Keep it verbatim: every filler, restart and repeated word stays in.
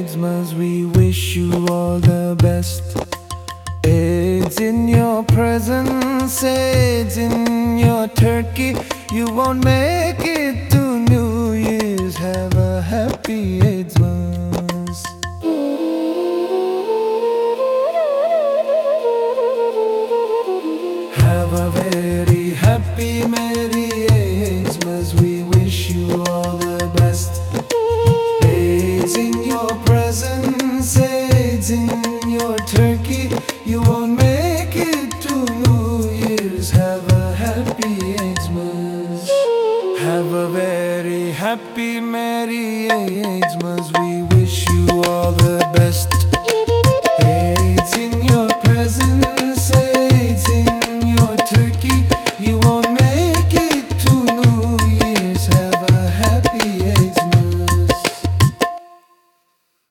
Eidmas, we wish you all the best. Aids in your presence, aids in your turkey. You won't make it to New Year's. Have a happy